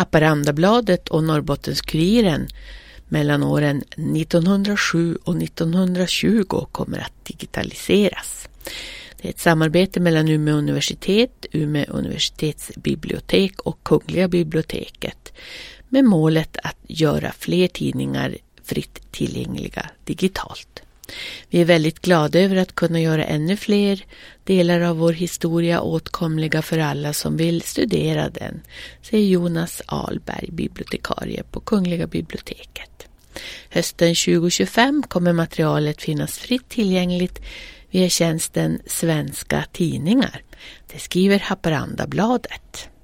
Haparandabladet och Norrbottens-Kuriren mellan åren 1907 och 1920 kommer att digitaliseras. Det är ett samarbete mellan Umeå universitet, Umeå universitetsbibliotek och Kungliga biblioteket med målet att göra fler tidningar fritt tillgängliga digitalt. Vi är väldigt glada över att kunna göra ännu fler delar av vår historia åtkomliga för alla som vill studera den, säger Jonas Ahlberg, bibliotekarie på Kungliga biblioteket. Hösten 2025 kommer materialet finnas fritt tillgängligt via tjänsten Svenska tidningar. Det skriver Haparandabladet.